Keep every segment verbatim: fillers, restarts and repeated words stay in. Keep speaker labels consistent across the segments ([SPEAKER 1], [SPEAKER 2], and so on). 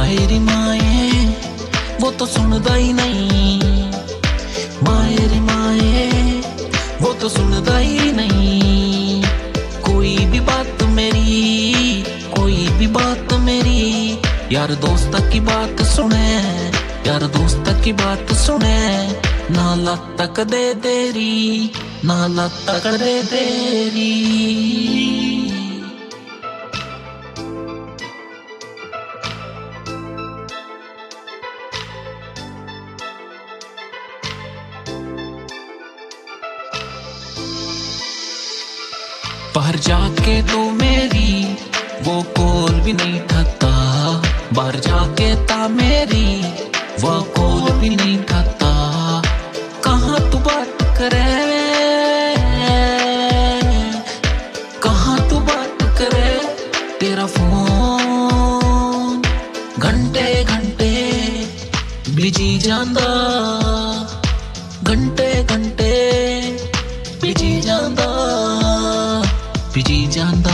[SPEAKER 1] माए रे माए वो तो सुनदा ही नहीं, माए रे माए वो तो सुनदा ही नहीं। कोई भी बात मेरी, कोई भी बात मेरी, यार दोस्त की बात सुने, यार दोस्त की बात सुने। ना लत तक दे देरी, ना लत तक दे देरी। बाहर जाके तो मेरी वो कॉल भी नहीं उठाता, बाहर जाके ता मेरी वो कॉल भी नहीं उठाता। कहाँ तू बात करे, कहाँ तू बात करे, तेरा फोन घंटे घंटे बिजी जांदा, घंटे घंटे बिजी जांदा, बिजी जांदा,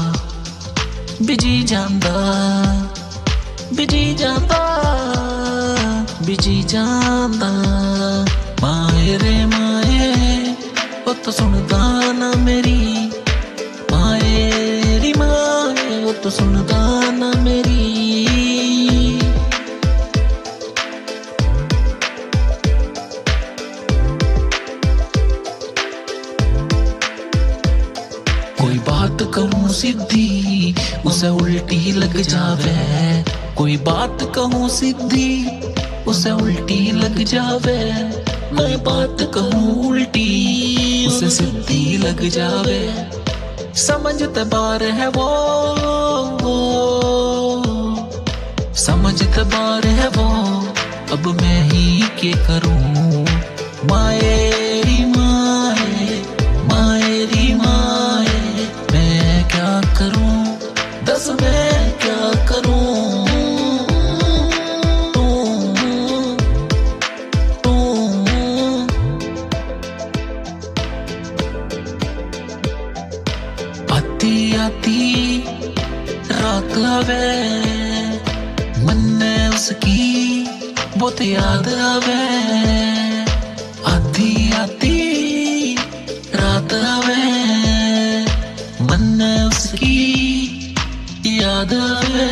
[SPEAKER 1] बिजी जांदा, बिजी जांदा, बिजी जांदा। माए रे माए वो तो सुनदा ना मेरी, माए रे माए वो तो सुनदा ना मेरी। कोई बात कहूँ सीधी उसे उल्टी लग जावे, कोई बात कहूँ सीधी उसे उल्टी लग जावे। मैं बात कहूँ उल्टी उसे सीधी लग जावे। समझते बार है वो, वो समझते बार है वो, अब मैं ही क्या करूँ। माए री माए, माए री माए मैं क्या करूं, दस मैं क्या करूं। तू तू आती आती रात आवे, मन में उसकी बहुत याद आवे। आती आती रात आवे, मन में उसकी याद आवे।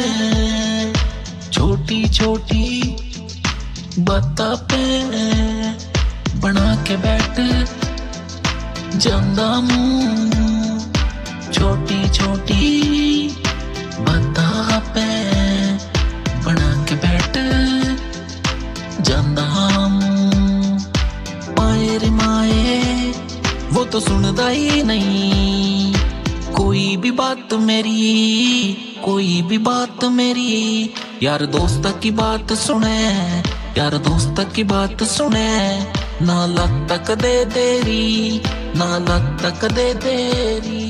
[SPEAKER 1] छोटी छोटी बातों पे बना के बैठ जांदा मुंह, छोटी छोटी बातों पे बना के बैठ जांदा मुंह। माए रे माए वो तो सुनदा ही नहीं, कोई भी बात मेरी, कोई भी बात मेरी। यार दोस्त की बात सुने, यार दोस्त की बात सुने। ना लत तक दे देरी, ना लत तक दे देरी।